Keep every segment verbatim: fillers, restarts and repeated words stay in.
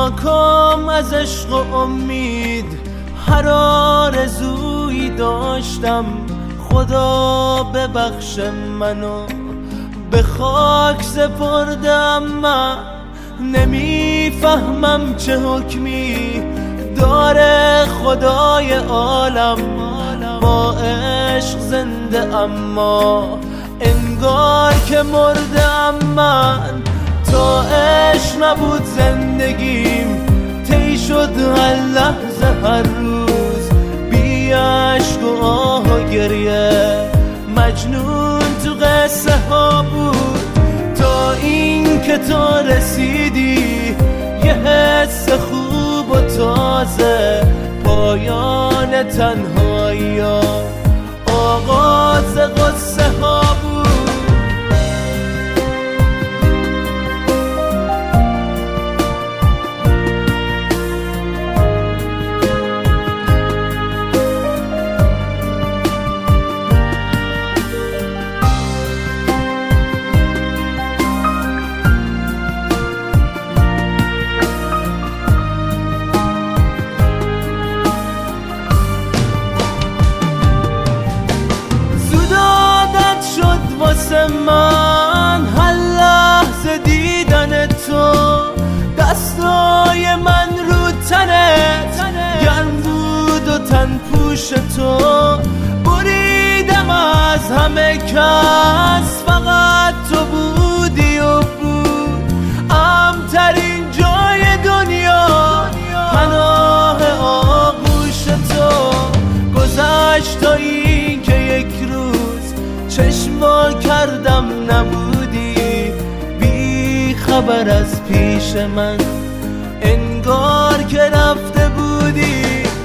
ناکام از عشق و امید هر آرزویی داشتم. خدا ببخش منو به خاک سپردم. من نمیفهمم چه حکمی داره خدای عالم با عشق زنده، اما انگار که مردم. من تا عشق نبود زندگیم طی شد هر لحظه هر روز بی عشق و آه و گریه. مجنون تو قصه ها بود تا این که تو رسیدی یه حس خوب و تازه. پایان تنهایی ها آغاز قصه ها بود. واسه من هر لحظه دیدن تو، دستای من رو تنت گرم بود و تن پوش تو. بریدم از همه کس فقط تو بودی و بود امترین جای دنیا پناه آغوش تو. گذشت تا این که یک روز چشم وا کردم نبودی بی خبر از پیش من، انگار که رفته بودی.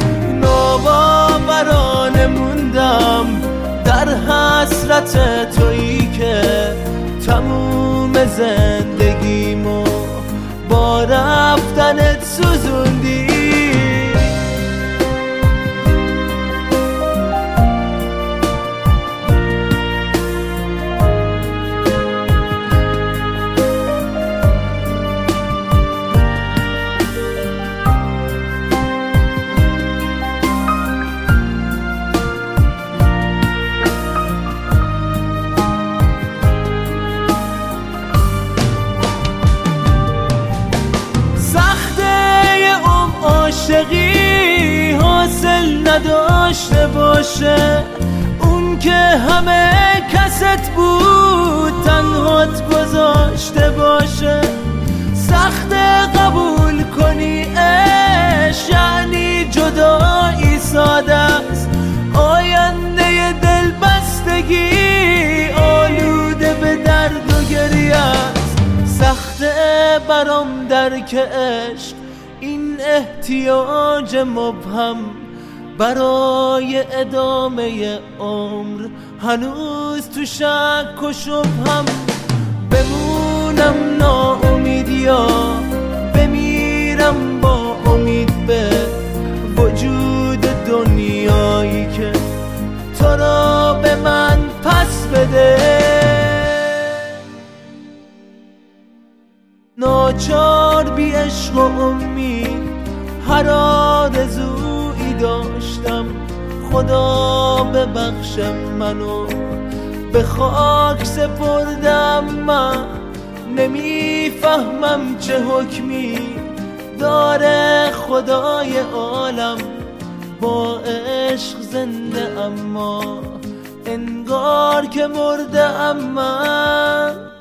ناباورانه موندم در حسرت تویی که تموم زندگیمو با رفتنت سوزوندی. عاشقی حاصل نداشته باشه، اون که همه کست بود تنهات گذاشته باشه. سخت قبول کنی عشق یعنی جدایی ساده است، آینده دل بستگی آلوده به درد و گریه است. سخت برام درک عشق این احتیاج مبهم برای ادامه عمر، هنوز تو شک و شبهم. بمونم ناامید یا بمیرم با امید به وجود دنیایی که تو را به من پس بده. ناچار بی عشق و امید هر آرزویی داشتم. خدا ببخش منو به خاک سپردم. من نمیفهمم چه حکمی داره خدای عالم با عشق زنده، اما انگار که مرده. ام من